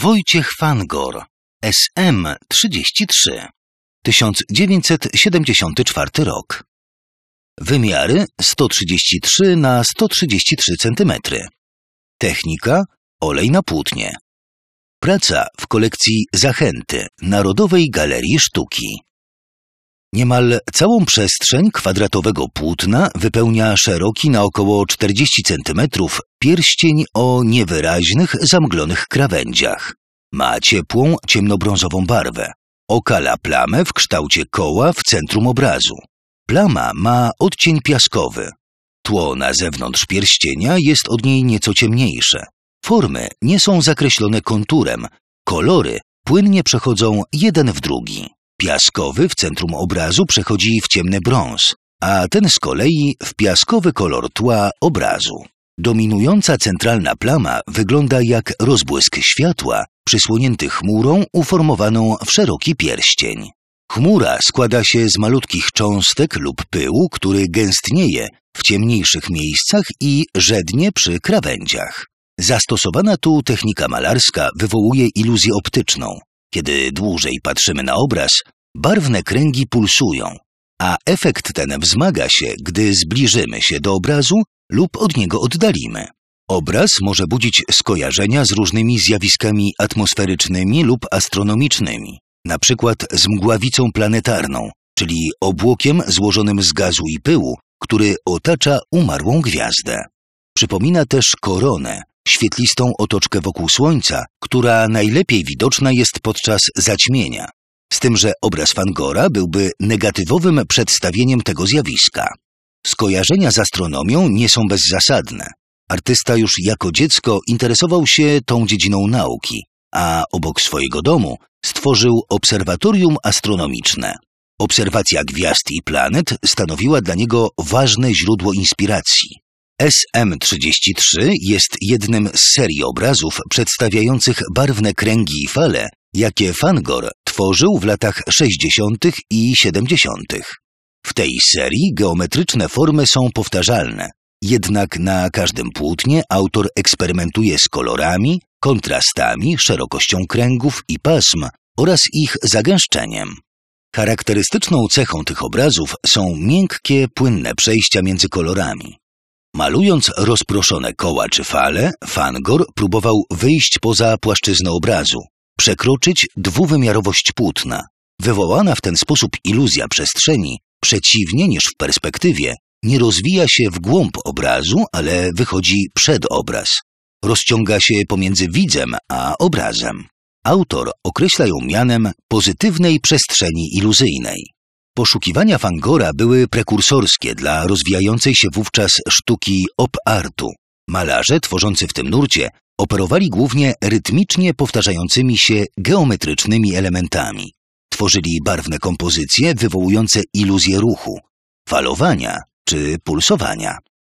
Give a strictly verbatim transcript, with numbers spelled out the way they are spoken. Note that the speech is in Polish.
Wojciech Fangor, S M trzydzieści trzy, tysiąc dziewięćset siedemdziesiąty czwarty rok. Wymiary sto trzydzieści trzy na sto trzydzieści trzy centymetry. Technika olej na płótnie. Praca w kolekcji Zachęty Narodowej Galerii Sztuki. Niemal całą przestrzeń kwadratowego płótna wypełnia szeroki na około czterdzieści centymetrów pierścień o niewyraźnych, zamglonych krawędziach. Ma ciepłą, ciemnobrązową barwę. Okala plamę w kształcie koła w centrum obrazu. Plama ma odcień piaskowy. Tło na zewnątrz pierścienia jest od niej nieco ciemniejsze. Formy nie są zakreślone konturem. Kolory płynnie przechodzą jeden w drugi. Piaskowy w centrum obrazu przechodzi w ciemny brąz, a ten z kolei w piaskowy kolor tła obrazu. Dominująca centralna plama wygląda jak rozbłysk światła przysłonięty chmurą uformowaną w szeroki pierścień. Chmura składa się z malutkich cząstek lub pyłu, który gęstnieje w ciemniejszych miejscach i rzednie przy krawędziach. Zastosowana tu technika malarska wywołuje iluzję optyczną. Kiedy dłużej patrzymy na obraz, barwne kręgi pulsują, a efekt ten wzmaga się, gdy zbliżymy się do obrazu lub od niego oddalimy. Obraz może budzić skojarzenia z różnymi zjawiskami atmosferycznymi lub astronomicznymi, na przykład z mgławicą planetarną, czyli obłokiem złożonym z gazu i pyłu, który otacza umarłą gwiazdę. Przypomina też koronę, świetlistą otoczkę wokół Słońca, która najlepiej widoczna jest podczas zaćmienia, z tym, że obraz Fangora byłby negatywowym przedstawieniem tego zjawiska. Skojarzenia z astronomią nie są bezzasadne. Artysta już jako dziecko interesował się tą dziedziną nauki, a obok swojego domu stworzył obserwatorium astronomiczne. Obserwacja gwiazd i planet stanowiła dla niego ważne źródło inspiracji. S M trzydzieści trzy jest jednym z serii obrazów przedstawiających barwne kręgi i fale, jakie Fangor tworzył w latach sześćdziesiątych i siedemdziesiątych. W tej serii geometryczne formy są powtarzalne, jednak na każdym płótnie autor eksperymentuje z kolorami, kontrastami, szerokością kręgów i pasm oraz ich zagęszczeniem. Charakterystyczną cechą tych obrazów są miękkie, płynne przejścia między kolorami. Malując rozproszone koła czy fale, Fangor próbował wyjść poza płaszczyznę obrazu, przekroczyć dwuwymiarowość płótna. Wywołana w ten sposób iluzja przestrzeni, przeciwnie niż w perspektywie, nie rozwija się w głąb obrazu, ale wychodzi przed obraz. Rozciąga się pomiędzy widzem a obrazem. Autor określa ją mianem pozytywnej przestrzeni iluzyjnej. Poszukiwania Fangora były prekursorskie dla rozwijającej się wówczas sztuki op-artu. Malarze tworzący w tym nurcie operowali głównie rytmicznie powtarzającymi się geometrycznymi elementami. Tworzyli barwne kompozycje wywołujące iluzję ruchu, falowania czy pulsowania.